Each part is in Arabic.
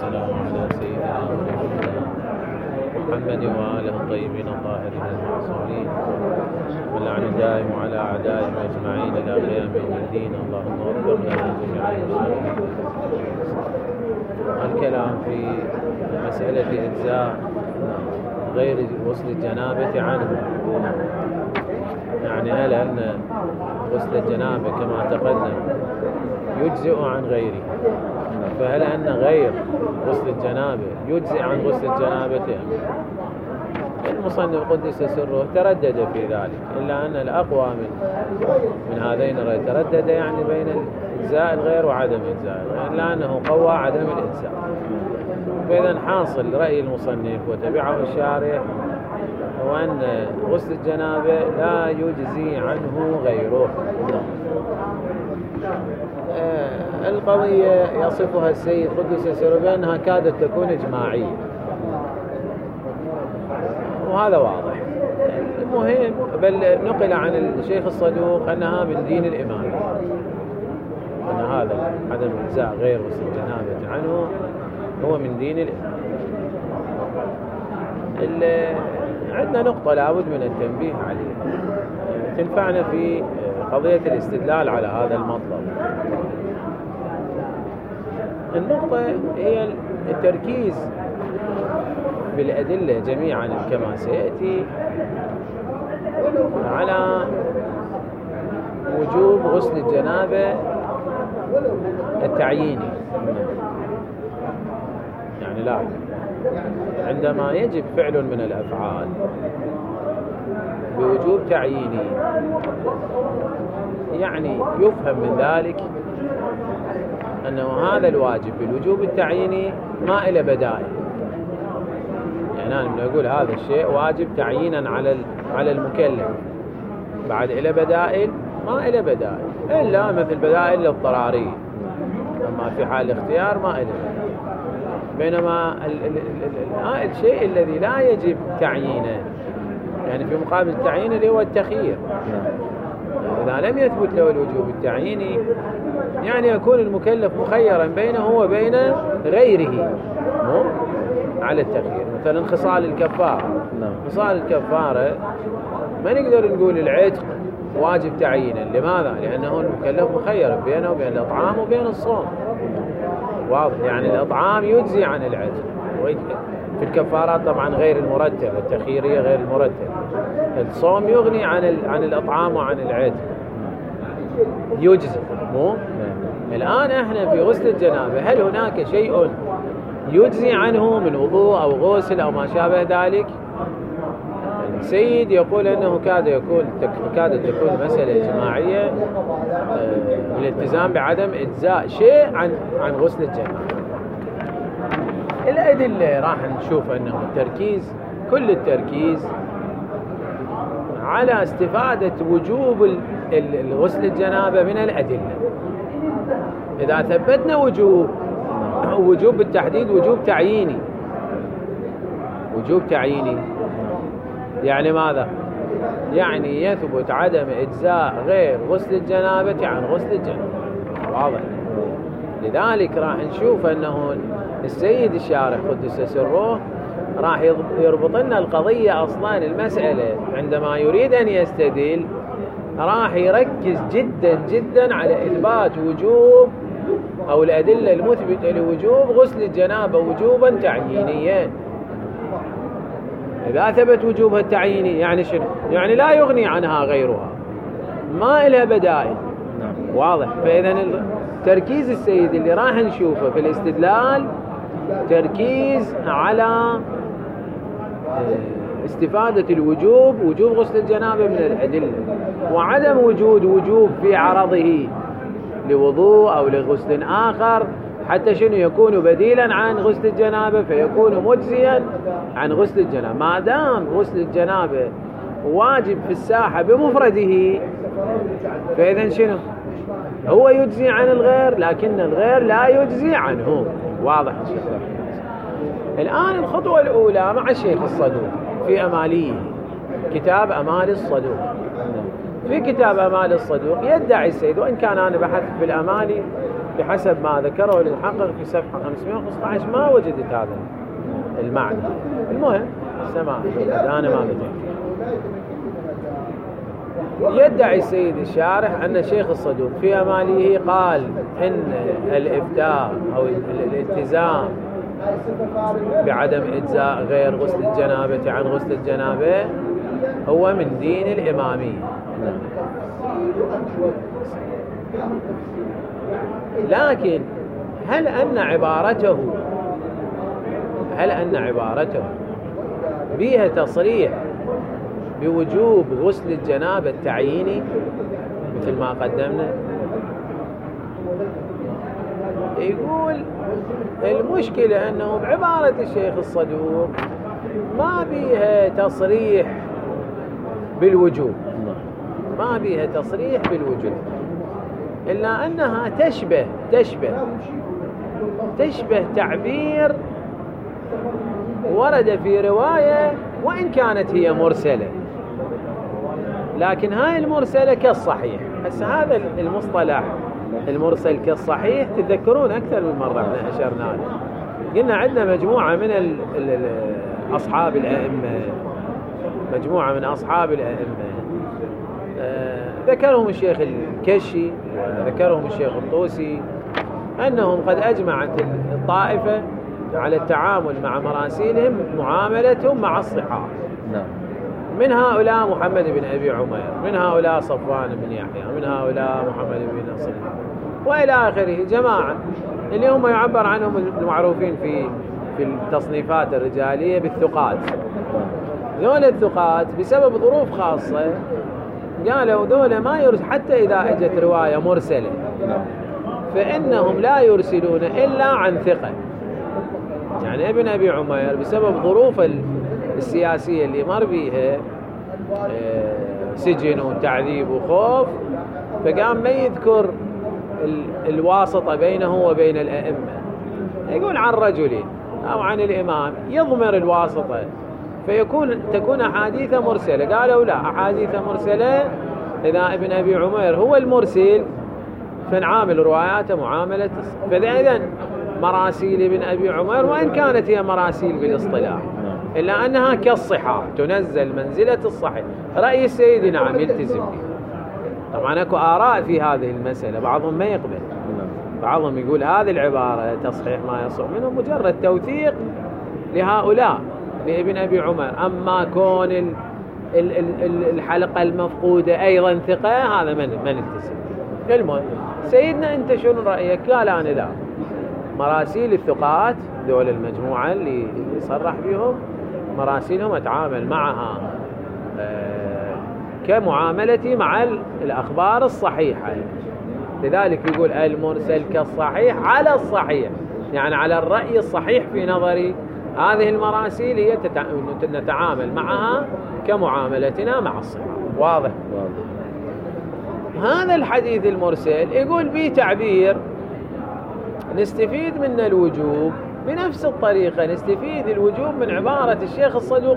والسلام على سيدنا محمد وآله الطيبين الطاهرين المعصومين، واللعن الدائم على أعدائهم أجمعين إلى قيام يوم الدين. اللهم وفقنا جميعا. الكلام في مسألة إجزاء غير غسل الجنابة عنه، يعني هل أن غسل الجنابة كما تقدم يجزئ عن غيره، فهل أن غير غسل الجنابة يجزئ عن غسل الجنابة؟ المصنف قدس سره تردد في ذلك، إلا أن الأقوى من هذين الرأي تردد يعني بين إجزاء الغير وعدم إجزاء الغير، إلا أنه قوى عدم الإجزاء. فإذا حاصل رأي المصنف وتبعه الشارح هو أن غسل الجنابة لا يجزي عنه غيره. القضية يصفها السيد قدس سره بأنها كادت تكون إجماعية، وهذا واضح. المهم بل نقل عن الشيخ الصدوق أنها من دين الإمام، أن هذا عدم إجزاء غير غسل الجنابة عنه هو من دين الإمام. عندنا نقطة لابد من التنبيه عليها تنفعنا في قضية الاستدلال على هذا المطلب. النقطة هي التركيز بالأدلة جميعا كما سيأتي على وجوب غسل الجنابة التعييني. يعني لا، عندما يجب فعل من الأفعال بوجوب تعييني، يعني يفهم من ذلك أنه هذا الواجب بالوجوب التعييني ما إلى بدائل. يعني أنا نقول هذا الشيء واجب تعيينا على المكلف، بعد إلى بدائل ما إلى بدائل، إلا مثل بدائل الاضطرارية، أما في حال الاختيار ما إلى بدائل. بينما الشيء الذي لا يجب تعيينه، يعني في مقابل التعيين اللي هو التخيير، إذا لم يثبت له الوجوب التعييني يعني يكون المكلف مخيرا بينه وبين غيره مو على التخيير. مثلا خصال الكفارة، خصال الكفارة ما نقدر نقول العتق واجب تعيينا. لماذا؟ لأنه المكلف مخير بينه وبين الإطعام وبين الصوم. واضح؟ يعني الإطعام يجزي عن العتق، في الكفارات طبعا غير المرتب، التخييرية غير المرتب. الصوم يغني عن الإطعام وعن العتق، يجزي مو؟ الآن احنا في غسل الجنابة هل هناك شيء يجزي عنه من وضوء أو غسل أو ما شابه ذلك؟ السيد يقول أنه كادت تكون مسألة إجماعية الالتزام بعدم إجزاء شيء عن غسل الجنابة. الأدلة راح نشوف أنه كل التركيز على استفادة وجوب غسل الجنابة من الأدلة. إذا ثبتنا وجوب بالتحديد وجوب تعييني، يعني ماذا؟ يعني يثبت عدم إجزاء غير غسل الجنابة عن غسل الجنابة. واضح؟ لذلك راح نشوف أنه السيد الشارح قدس سره راح يربط لنا القضية أصلا المسألة عندما يريد أن يستدل، راح يركز جدا جدا على إثبات وجوب أو الأدلة المثبتة لوجوب غسل الجنابة وجوبا تعيينيا. إذا ثبت وجوبها التعييني يعني شنو؟ يعني لا يغني عنها غيرها، ما إلها بدائل. واضح؟ فإذا تركيز السيد اللي راح نشوفه في الاستدلال تركيز على استفادة وجوب غسل الجنابة من الأدلة، وعدم وجوب في عرضه لوضوء أو لغسل آخر حتى شنو يكون بديلا عن غسل الجنابة فيكون مجزيا عن غسل الجنابة. ما دام غسل الجنابة واجب في الساحة بمفرده فإذا شنو؟ هو يجزي عن الغير لكن الغير لا يجزي عنه. واضح؟ الآن الخطوة الأولى مع الشيخ الصدوق في أماليه، كتاب أمال الصدوق. في كتاب أمال الصدوق يدعي السيد، وإن كان أنا بحثت في الأمالي بحسب ما ذكره المحقق في صفحة 515 ما وجدت هذا المعنى. المهم سماع أنا ما بدأت. يدعي السيد الشارح أن الشيخ الصدوق في أماليه قال إن الإفتاء أو الالتزام بعدم إجزاء غير غسل الجنابة عن غسل الجنابة هو من دين الإمامية. لكن هل أن عبارته بها تصريح بوجوب غسل الجنابة التعييني مثل ما قدمنا؟ يقول المشكلة أنه بعبارة الشيخ الصدوق ما بيها تصريح بالوجوب، إلا أنها تشبه تعبير ورد في رواية وإن كانت هي مرسلة، لكن هاي المرسلة كالصحيح. هسه هذا المصطلح المرسل كالصحيح تتذكرون أكثر من مرة احنا أشرنا له. قلنا عندنا مجموعة من أصحاب الأئمة، ذكرهم الشيخ الكشي وذكرهم الشيخ الطوسي أنهم قد أجمعت الطائفة على التعامل مع مراسيلهم معاملتهم مع الصحاح. من هؤلاء محمد بن أبي عمير، من هؤلاء صفوان بن يحيى، من هؤلاء محمد بن نصر وإلى آخره، جماعة اللي هم يعبر عنهم المعروفين في التصنيفات الرجالية بالثقات. ذول الثقات بسبب ظروف خاصة قالوا ذول ما يرسل، حتى إذا أجت رواية مرسلة فإنهم لا يرسلون إلا عن ثقة. يعني ابن أبي عمير بسبب ظروف السياسية اللي مر بيها، سجن وتعذيب وخوف، فقام ما يذكر الواسطة بينه وبين الأئمة، يقول عن رجلين أو عن الإمام، يضمر الواسطة تكون أحاديث مرسلة. قالوا لا، أحاديث مرسلة إذا ابن أبي عمير هو المرسل فنعامل رواياته معاملة. فإذن مراسيل ابن أبي عمير وإن كانت هي مراسيل بالاصطلاح إلا أنها كالصحاح، تنزل منزلة الصحيح. رأي السيد نعم يلتزم به. طبعا أكو آراء في هذه المسألة، بعضهم ما يقبل، بعضهم يقول هذه العبارة تصحيح ما يصح منه مجرد توثيق لهؤلاء لابن أبي عمر. أما كون الحلقة المفقودة أيضا ثقة، هذا من التزم. المهم سيدنا أنت شنو رأيك؟ قال أنا لا، مراسيل الثقات دول المجموعة اللي صرح بهم مراسيلهم أتعامل معها كمعاملتي مع الأخبار الصحيحة. لذلك يقول المرسل كالصحيح على الصحيح، يعني على الرأي الصحيح في نظري. هذه المراسيل هي نتعامل معها كمعاملتنا مع الصحيح. واضح؟ هذا الحديث المرسل يقول به تعبير نستفيد من الوجوب بنفس الطريقة نستفيد الوجوب من عبارة الشيخ الصدوق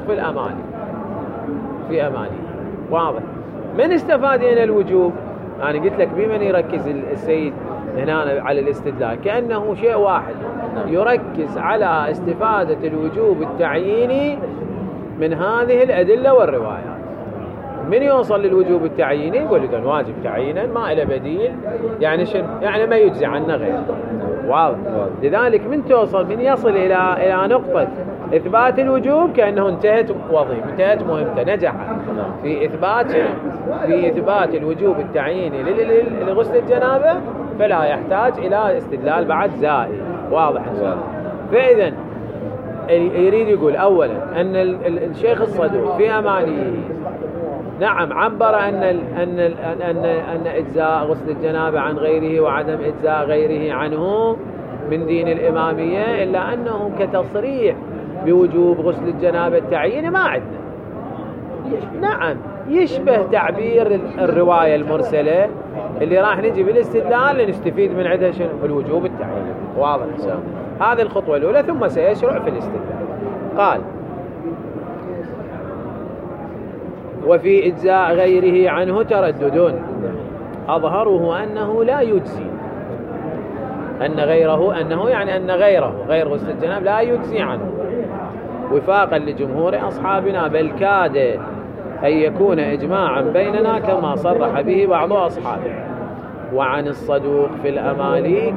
في أمالي. واضح؟ من استفاد هنا الوجوب؟ أنا قلت لك بمن يركز السيد هنا على الاستدلال، كأنه شيء واحد، يركز على استفادة الوجوب التعييني من هذه الأدلة والروايات. من يوصل للوجوب التعييني يقول لك واجب تعيينا ما إلى بديل، يعني شنو؟ يعني ما يجزي عنا غير. واضح؟ لذلك من يصل إلى نقطة إثبات الوجوب كأنه انتهت وظيفة، انتهت مهمته، نجح في إثبات الوجوب التعييني لغسل الجنابة، فلا يحتاج إلى استدلال بعد زائد. واضح؟ فإذا يريد يقول أولا أن الشيخ الصدوق في أماليه نعم عبر أن إجزاء غسل الجنابة عن غيره وعدم إجزاء غيره عنه من دين الإمامية، إلا أنه كتصريح بوجوب غسل الجنابة التعيين ما عندنا. نعم يشبه تعبير الرواية المرسلة اللي راح نجي بالاستدلال لنستفيد من عندها شنو؟ الوجوب التعيين. واضح؟ هذه الخطوة الأولى، ثم سيشرع في الاستدلال. قال وفي إجزاء غيره عنه تردد، أظهره أنه لا يجزي أنه يعني أن غير غسل الجنابة لا يجزي عنه، وفاقا لجمهور أصحابنا، بل كاد أن يكون إجماعا بيننا كما صرح به بعض أصحابه. وعن الصدوق في الأمالي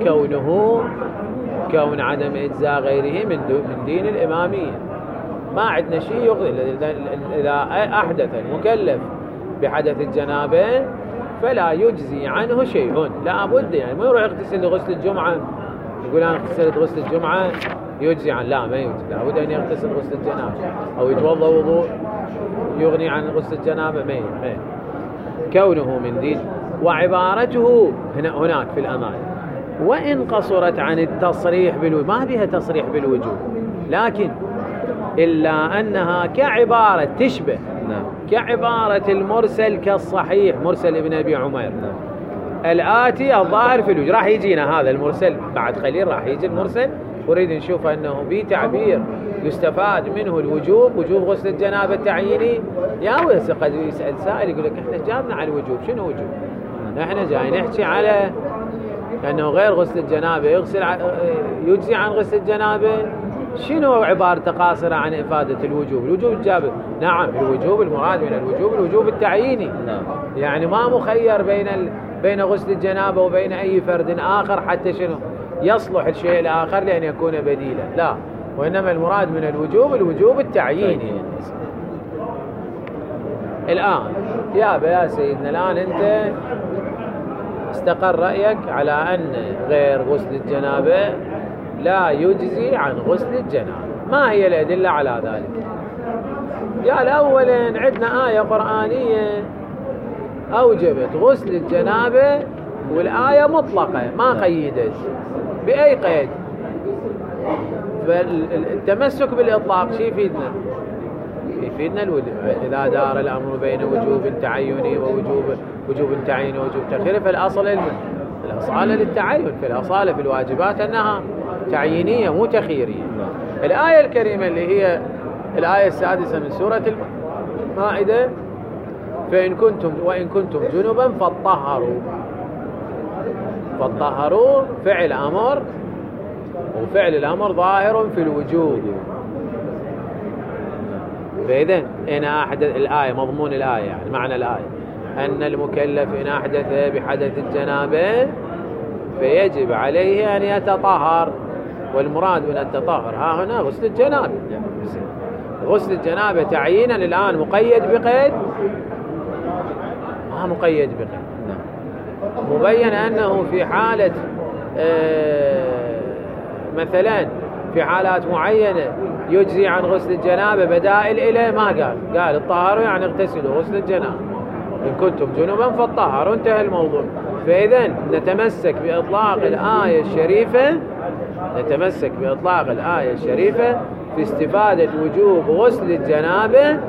كون عدم إجزاء غيره من دين الإمامية. ما عندنا شيء يغضي. إذا أحدث المكلف بحدث الجنابة فلا يجزي عنه شيء، لا بد يعني ما يروح يغتسل لغسل الجمعة يقول أنا اغتسلت غسل الجمعة يجزي عن، لا ما يجزي، لا بد أن يغتسل غسل الجنابة أو يتوضأ وضوء يغني عن غسل الجنابة، ما كونه من دين. وعبارته هناك في الأمان وإن قصرت عن التصريح بالوجوب، ما بها تصريح بالوجوب، لكن إلا أنها كعبارة تشبه كعبارة المرسل كالصحيح، مرسل ابن أبي عمير الآتي الظاهر في الوجوب. راح يجينا هذا المرسل بعد قليل، راح يجي المرسل وريد نشوف أنه بتعبير يستفاد منه الوجوب، وجوب غسل الجنابة التعييني. يا ويس قد يسأل سائل يقول لك احنا جابنا على الوجوب، شنو وجوب؟ احنا جاي نحكي على أنه غير غسل الجنابة يجزي عن غسل الجنابة، شنو عبارة قاصرة عن إفادة الوجوب؟ الوجوب الجابر، نعم الوجوب المراد من الوجوب التعييني، يعني ما مخير بين غسل الجنابة وبين أي فرد آخر حتى شنو يصلح الشيء الآخر لأن يكون بديلا، لا، وإنما المراد من الوجوب التعييني. الآن يا سيدنا، الآن أنت استقر رأيك على أن غير غسل الجنابة لا يجزي عن غسل الجنابة. ما هي الأدلة على ذلك؟ قال أولا عندنا آية قرآنية أوجبت غسل الجنابة، والآية مطلقة ما قيدت بأي قيد، فالتمسك بالإطلاق شيء يفيدنا إذا دار الأمر بين وجوب تعيني ووجوب تعييني ووجوب تأخيري، فالأصل الأصالة للتعين، في الأصالة في الواجبات أنها تعيينية مو تخييرية. الآية الكريمة اللي هي الآية السادسة من سورة المائدة، وإن كنتم جنبا فطهروا فعل أمر، وفعل الأمر ظاهر في الوجوب. فإذن إن أحدث الآية، مضمون الآية يعني معنى الآية أن المكلف إن أحدث بحدث الجنابة فيجب عليه أن يتطهر، والمراد من التطهر ها هنا غسل الجنابة. غسل الجنابة تعيينا الآن مقيد بقيد؟ ما مقيد بقيد، مبين أنه في حالة مثلا في حالات معينة يجزي عن غسل الجنابة بدائل إليه، ما قال الطهارة يعني اغتسلوا غسل الجنابة، إن كنتم جنبا فالطهاروا، انتهى الموضوع. فإذا نتمسك بإطلاق الآية الشريفة في استفادة وجوب غسل الجنابة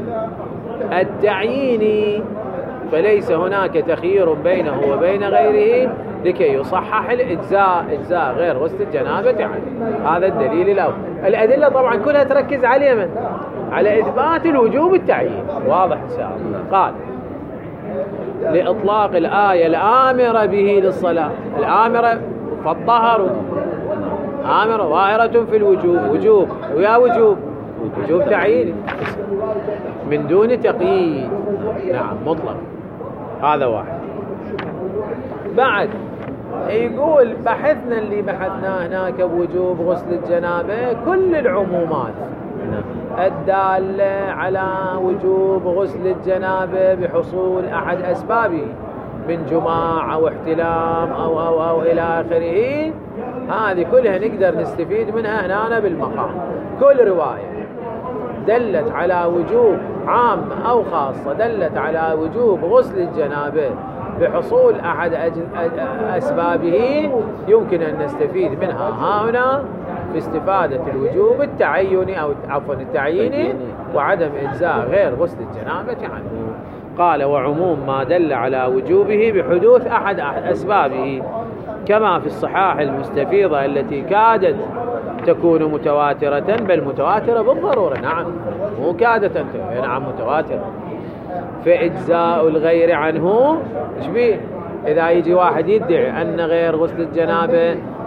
التعييني، فليس هناك تخيير بينه وبين غيره لكي يصحح إجزاء غير غسل الجنابة يعني. هذا الدليل الأول. الأدلة طبعا كلها تركز على على إثبات الوجوب التعيين، واضح إن شاء الله. قال لإطلاق الآية الآمرة به للصلاة، الآمرة فالطهر آمرة ظاهرة في الوجوب، وجوب تعيين من دون تقييد، نعم مطلق. هذا واحد. بعد يقول بحثنا اللي بحثناه هناك بوجوب غسل الجنابة كل العمومات الدالة على وجوب غسل الجنابة بحصول أحد أسبابه من جماع أو احتلام أو إلى آخره، هذه كلها نقدر نستفيد منها هنا بالمقام. كل رواية دلت على وجوب عام أو خاصة دلت على وجوب غسل الجنابة بحصول أحد أسبابه يمكن أن نستفيد منها هنا في استفادة الوجوب التعيني أو عفوا التعييني وعدم إجزاء غير غسل الجنابة عنه. قال وعموم ما دل على وجوبه بحدوث أحد أسبابه كما في الصحاح المستفيضة التي كادت تكون متواترة، بل متواترة بالضرورة، نعم مو كادت نعم متواترة. فإجزاء الغير عنه إيش بيه؟ إذا يجي واحد يدعي أن غير غسل الجنابة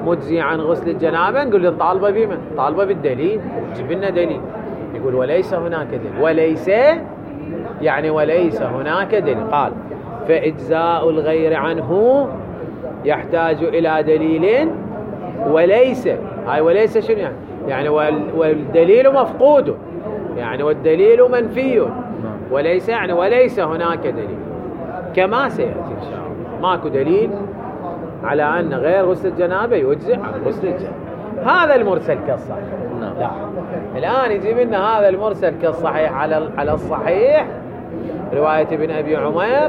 مجزي عن غسل الجنابة، نقول طالبة بمن؟ طالبة بالدليل، جيب لنا دليل. يقول وليس هناك دليل. وليس يعني وليس هناك دليل. قال فإجزاء الغير عنه يحتاج إلى دليل. وليس هاي وليس شنو يعني والدليل مفقود، يعني والدليل منفي. وليس يعني وليس هناك دليل، كما سيأتي إن شاء الله. ماكو دليل على أن غير غسل الجنابة يجزئ عن غسل الجنابة. هذا المرسل كالصحيح. لا الآن يجيب لنا هذا المرسل كالصحيح على الصحيح رواية ابن أبي عمير،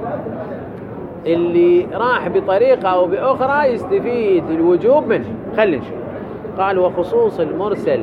اللي راح بطريقة أو بأخرى يستفيد الوجوب منه. خلينا نشوف. قال وخصوص المرسل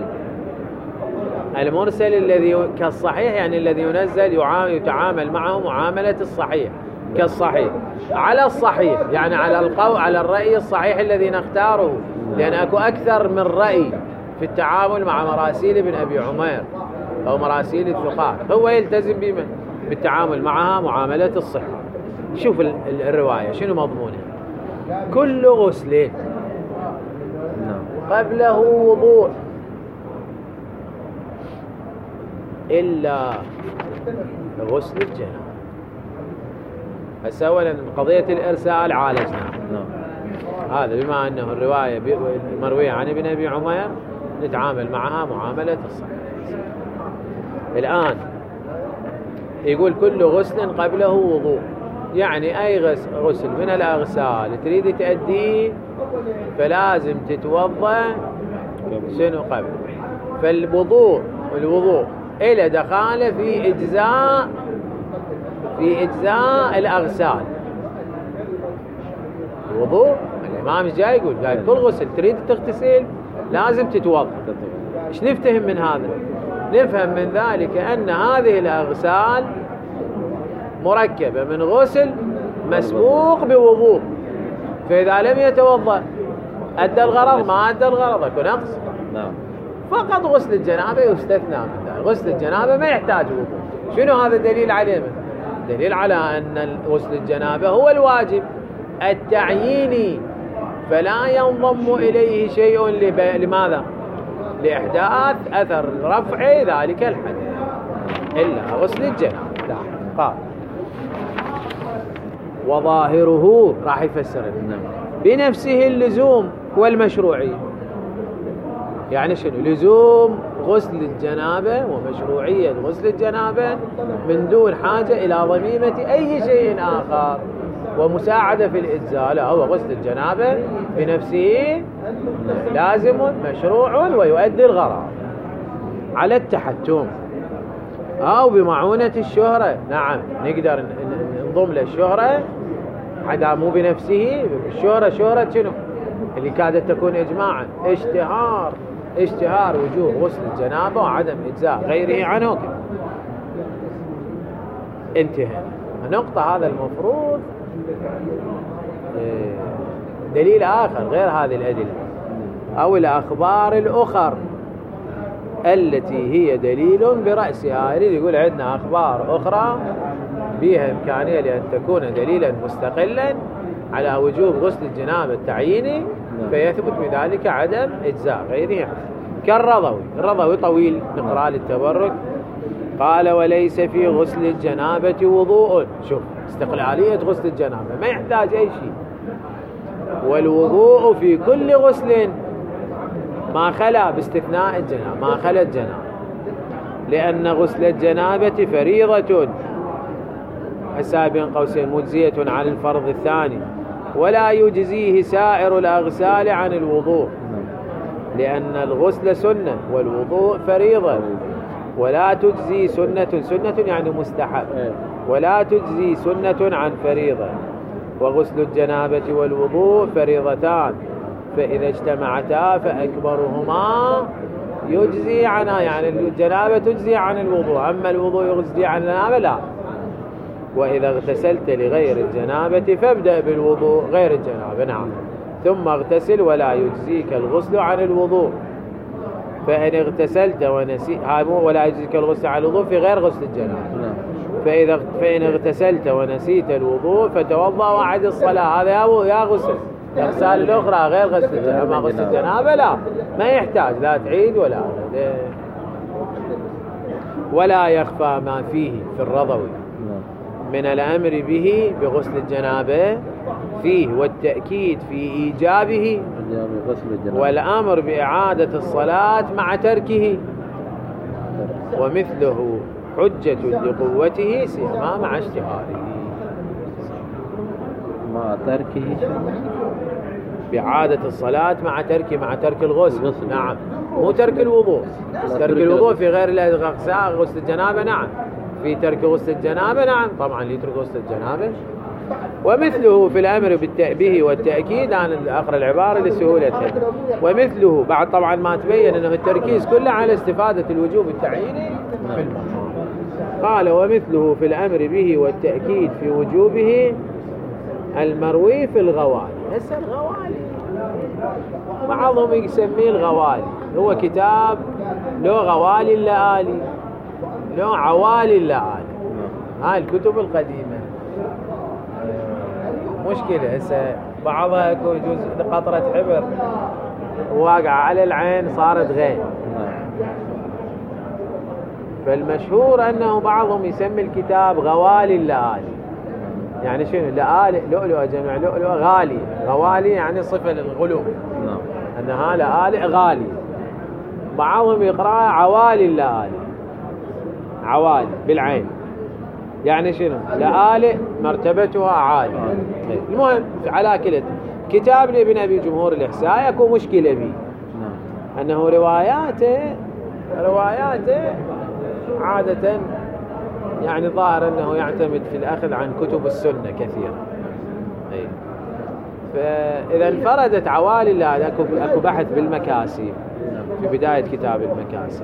الذي كالصحيح يعني الذي ينزل يتعامل معه معاملة الصحيح كالصحيح على الصحيح، يعني على الرأي الصحيح الذي نختاره، لأن أكو أكثر من رأي في التعامل مع مراسيل ابن أبي عمير أو مراسيل الثقات. هو يلتزم بالتعامل معها معاملة الصحة. شوف الرواية شنو مضمونها. كل غسل قبله وضوء إلا غسل الجنابة. هسه أولا قضية الإرسال عالجنا، هذا بما أنه الرواية مروية عن ابن أبي عمير نتعامل معها معاملة الصحيح. الآن يقول كل غسل قبله وضوء، يعني أي غسل من الأغسال تريد تأديه فلازم تتوضأ شنو قبل. فالوضوء إلى دخاله في إجزاء الأغسال. الوضوء الإمام جاي يقول كل غسل تريد تغتسل لازم تتوضأ. إيش نفتهم من هذا؟ نفهم من ذلك أن هذه الأغسال مركبة من غسل مسبوق بوضوء، فإذا لم يتوضأ أدى الغرض ما أدى الغرض أكو نقص. فقط غسل الجنابة يستثنى من ذلك. غسل الجنابة ما يحتاج وضوء. شنو هذا دليل عليه؟ دليل على أن غسل الجنابة هو الواجب التعييني، فلا ينضم إليه شيء لماذا؟ لإحداث أثر رفع ذلك الحدث إلا غسل الجنابة. قال وظاهره راح يفسر بنفسه اللزوم والمشروعية. يعني شنو لزوم غسل الجنابة ومشروعية غسل الجنابة من دون حاجة إلى ضميمة أي شيء آخر ومساعدة في الإجزاء. لا، هو غسل الجنابة بنفسه لازم مشروع ويؤدي الغرض على التحتم أو بمعونة الشهرة. نعم نقدر ننضم للشهرة حتى مو بنفسه. الشهرة شهرة شنو اللي كادت تكون إجماعا اشتهار وجوب غسل الجنابة وعدم إجزاء غيره عنه. انتهى النقطة. هذا المفروض دليل آخر غير هذه الأدلة أو الأخبار الأخر التي هي دليل برأسها. يريد يقول عندنا أخبار أخرى بها إمكانية لأن تكون دليلا مستقلا على وجوب غسل الجنابة التعييني، فيثبت بذلك عدم إجزاء غيره. كالرضوي طويل نقرأ للتبرك. قال وليس في غسل الجنابة وضوء. شوف استقلالية غسل الجنابة ما يحتاج أي شيء. والوضوء في كل غسل ما خلا باستثناء الجنابة، ما خلا الجنابة، لأن غسل الجنابة فريضة حساب بين قوسين مجزية عن الفرض الثاني، ولا يجزيه سائر الأغسال عن الوضوء، لأن الغسل سنة والوضوء فريضة، ولا تجزي سنة يعني مستحب، ولا تجزي سنة عن فريضة. وغسل الجنابة والوضوء فريضتان، فإذا اجتمعتا فأكبرهما يجزي عنها، يعني الجنابة تجزي عن الوضوء، أما الوضوء يجزي عن الجنابة لا. وإذا اغتسلت لغير الجنابة فابدأ بالوضوء غير الجنابة. نعم. ثم اغتسل ولا يجزيك الغسل عن الوضوء. فإن اغتسلت ونسيت ولا يجزيك الغسل عن الوضوء في غير غسل الجنابة. فإن اغتسلت ونسيت الوضوء فتوضأ وأعد الصلاة. هذا يا غسل الأغسال الأخرى غير غسل الجنابة. أما غسل الجنابة لا، ما يحتاج لا تعيد ولا يخفى ما فيه في الرضوي من الأمر به بغسل الجنابة فيه والتأكيد في إيجابه والأمر بإعادة الصلاة مع تركه، ومثله حجة لقوته سيما مع اشتهاره. مع تركه بإعادة الصلاة مع ترك الغسل. نعم، مو ترك الوضوء. ترك الوضوء في غير الأغسال غسل الجنابة نعم، في ترك غسل الجنابة نعم، طبعا يترك غسل الجنابة. ومثله في الأمر به والتأكيد، أنا أقرأ العبارة لسهولتها. ومثله بعد طبعا ما تبين أنه التركيز كله على استفادة الوجوب التعييني في المرء. قال ومثله في الأمر به والتأكيد في وجوبه المروي في الغوالي. هسه الغوالي بعضهم يسميه الغوالي، هو كتاب له غوالي اللآلي، له عوالي اللآلي. هاي الكتب القديمة مشكلة. هسه بعضها يجوز قطرة حبر واقع على العين صارت غين. فالمشهور أنه بعضهم يسمي الكتاب غوالي اللآلي. يعني شنو؟ لآلي لؤلؤة، جمع لؤلؤة غالي. غوالي يعني صفة للغلو، أنها لآلي غالي. بعضهم يقرأ عوالي اللآلي، عوالي بالعين، يعني شنو؟ لآلي مرتبتها عالية. المهم على كلة كتاب لابن أبي جمهور الإحساء يكون مشكلة به أنه رواياته عادة يعني ظاهر أنه يعتمد في الأخذ عن كتب السنة كثيرا. فإذا انفردت عوالي الله، أكو بحث بالمكاسي في بداية كتاب المكاسي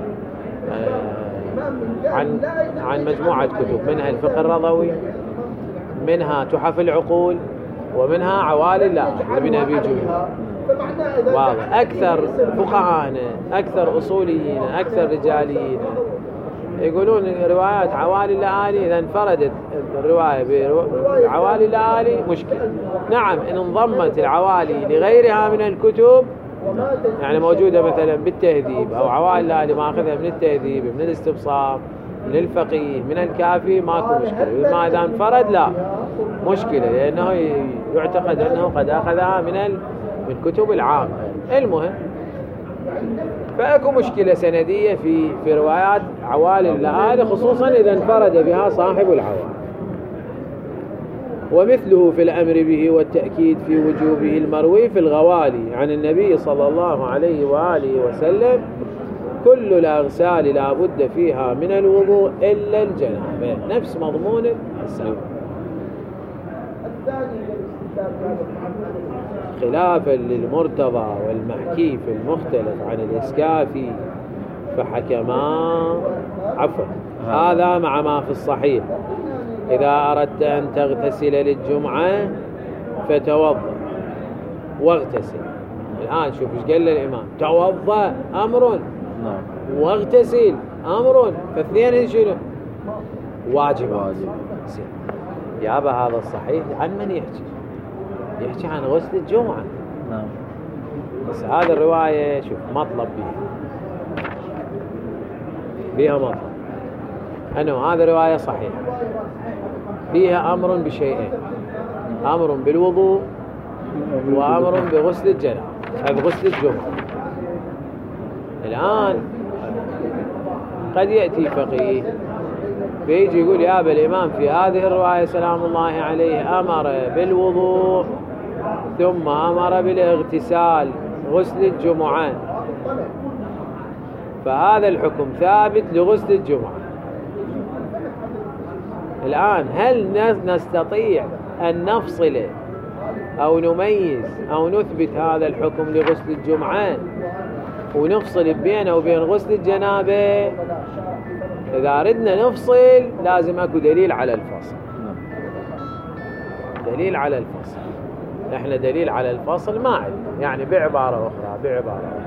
عن مجموعة كتب، منها الفقه الرضوي، منها تحف العقول، ومنها عوالي الله ابن أبي جمهور. واضح. أكثر فقهاءنا، أكثر أصوليين، أكثر رجاليين يقولون روايات عوالي اللآلي إذا انفردت الرواية بعوالي اللآلي مشكلة. نعم، إن انضمت العوالي لغيرها من الكتب، يعني موجودة مثلا بالتهذيب أو عوالي اللآلي ماخذها من التهذيب، من الاستبصار، من الفقيه، من الكافي، ماكو مشكلة. ما إذا انفرد لا مشكلة، لأنه يعتقد أنه قد أخذها من الكتب العامة. المهم، فأكو مشكلة سندية في روايات عوالي اللآلي، خصوصا إذا انفرد بها صاحب العوالي. ومثله في الأمر به والتأكيد في وجوبه المروي في الغوالي عن النبي صلى الله عليه وآله وسلم كل الأغسال لا بد فيها من الوضوء إلا الجنابة، نفس مضمون السابق. خلافا للمرتضى والمحكي في المختلف عن الإسكافي فحكما هذا مع ما في الصحيح. إذا أردت أن تغتسل للجمعة فتوضأ واغتسل. الآن شوف ايش قال الإمام، توضأ أمر واغتسل أمر، فاثنين شنو؟ واجب. يابا هذا الصحيح عن من يحكي عن غسل الجمعة. بس هذه الرواية شوف مطلب بيها مطلب أنه هذه رواية صحيحة فيها أمر بشيئين، أمر بالوضوء وأمر بغسل الجنابة، غسل الجمعة. الآن قد يأتي فقيه فيجي يقول يا أبا الإمام في هذه الرواية سلام الله عليه أمر بالوضوء ثم أمر بالاغتسال غسل الجمعة، فهذا الحكم ثابت لغسل الجمعة. الآن هل نستطيع أن نفصل أو نميز أو نثبت هذا الحكم لغسل الجمعة ونفصل بينه وبين غسل الجنابة؟ إذا أردنا نفصل لازم أكو دليل على الفصل. دليل على الفصل، إحنا دليل على الفصل ما عندنا، يعني بعبارة أخرى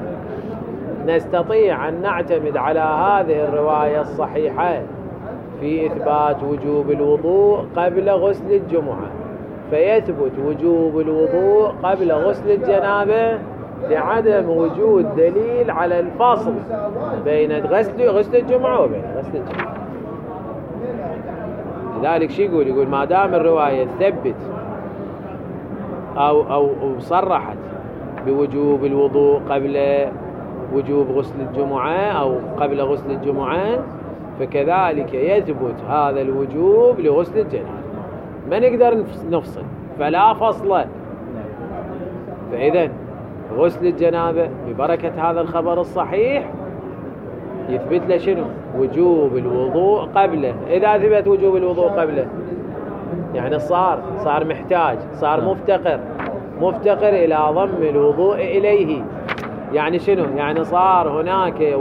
نستطيع أن نعتمد على هذه الرواية الصحيحة في إثبات وجوب الوضوء قبل غسل الجمعة، فيثبت وجوب الوضوء قبل غسل الجنابة لعدم وجود دليل على الفصل بين غسل الجمعة وبين غسل الجنابة. لذلك شو يقول ما دام الرواية ثبت أو صرحت بوجوب الوضوء قبل وجوب غسل الجمعة أو قبل غسل الجمعة، فكذلك يثبت هذا الوجوب لغسل الجنابة، ما نقدر نفصل، فلا فصل. فإذا غسل الجنابة ببركة هذا الخبر الصحيح يثبت له شنو؟ وجوب الوضوء قبله. إذا ثبت وجوب الوضوء قبله يعني صار محتاج، صار مفتقر إلى ضم الوضوء إليه. يعني شنو؟ يعني صار هناك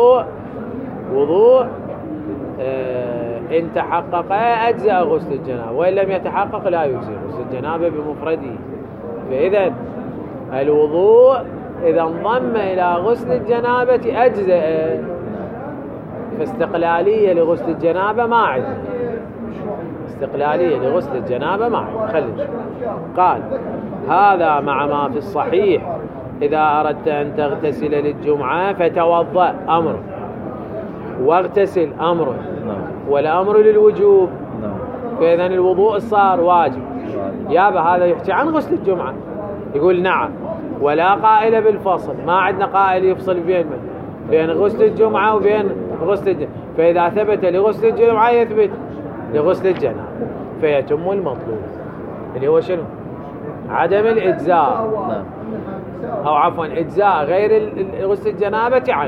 وضوء إن تحقق أجزاء غسل الجنابة، وإن لم يتحقق لا يجزي غسل الجنابة بمفرده. فإذا الوضوء إذا انضم إلى غسل الجنابة أجزاء، فاستقلالية لغسل الجنابة ما عندنا، استقلالية لغسل الجنابة ما عندنا. خلينا قال هذا مع ما في الصحيح إذا أردت أن تغتسل للجمعة فتوضأ أمر واغتسل أمر، والأمر للوجوب، فإذا الوضوء صار واجب. يابا هذا يحكي عن غسل الجمعة، يقول نعم، ولا قائل بالفصل، ما عندنا قائل يفصل بين غسل الجمعة وبين غسل الجنابة. فإذا ثبت لغسل الجمعة يثبت لغسل الجنابة، فيتم المطلوب اللي هو شنو؟ عدم الإجزاء، أو عفوا إجزاء غير غسل الجنابة عنه،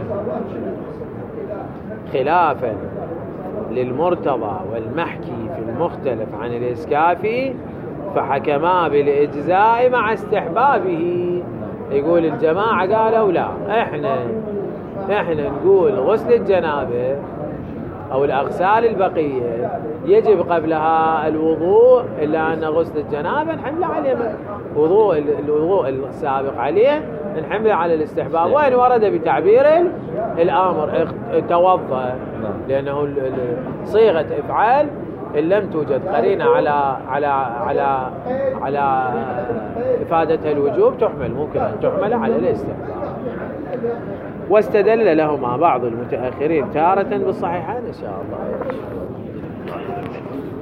خلافا للمرتضى والمحكي في المختلف عن الإسكافي، فحكما بالإجزاء مع استحبابه. يقول الجماعة قالوا لا، احنا نقول غسل الجنابة أو الأغسال البقية يجب قبلها الوضوء، إلا أن غسل الجنابة نحمله عليه الوضوء السابق عليه نحمله على الاستحباب، وإن ورد بتعبير الأمر توضأ، لأنه صيغة إفعال إن لم توجد قرينة على إفادة الوجوب تحمل، ممكن أن تحمل على الاستحباب. واستدل لهما بعض المتأخرين تارة بالصحيحين إن شاء الله.